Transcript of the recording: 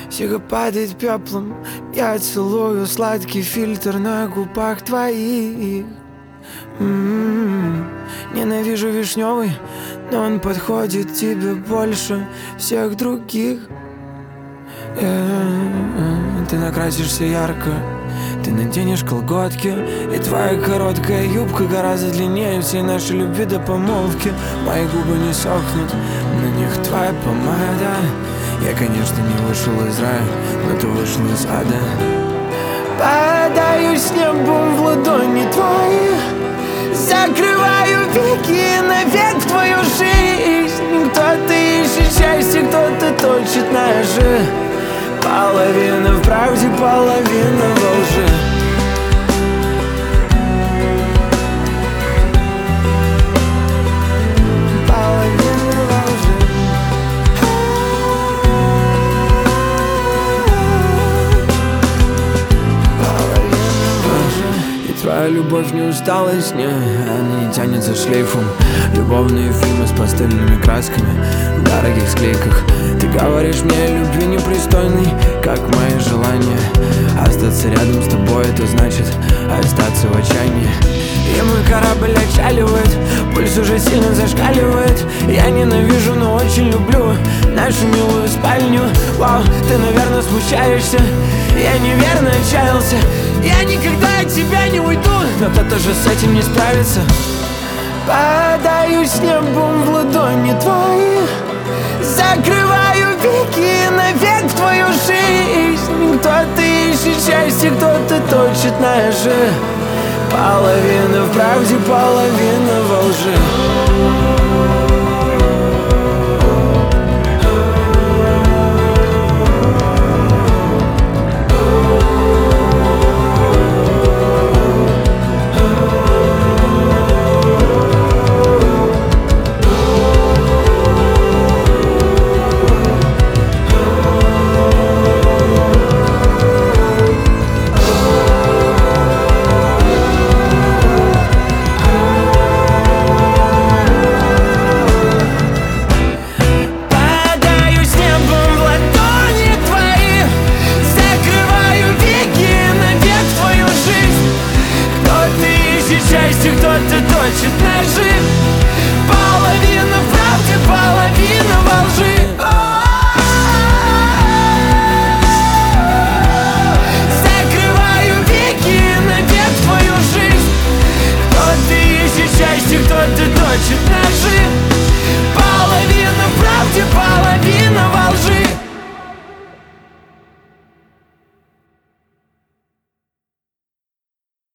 Сига падает пеплом, я целую сладкий фильтр на губах твоих. Ненавижу вишневый, но он подходит тебе больше всех других. Ты накрасишься ярко, ты наденешь колготки, и твоя короткая юбка гораздо длиннее всей нашей любви до помолвки. Мои губы не сохнут, на них твоя помада. Я, конечно, не вышел из рая, но ты вышел из ада. Падаю с небом в ладони твои, закрываю веки навек в твою жизнь. Кто-то ищет счастье, кто-то точит ножи. Половина в правде, половина во лжи. Половина во лжи. Половина во лжи. И твоя любовь не усталость, не, она не тянется шлейфом. Любовные фильмы с пастельными красками в дорогих склейках. Ты говоришь мне о любви непристойной, как мои желания. Остаться рядом с тобой, это значит остаться в отчаянии. И мой корабль отчаливает, пульс уже сильно зашкаливает. Я ненавижу, но очень люблю нашу милую спальню. Вау, ты, наверное, смущаешься, я неверно отчаялся. Я никогда от тебя не уйду, но кто-то же с этим не справится. Падаю с небом в ладони твои, закрываю веки навек в твою жизнь. Кто-то ищет счастье, кто-то точит ножи. Половина в правде, половина во лжи.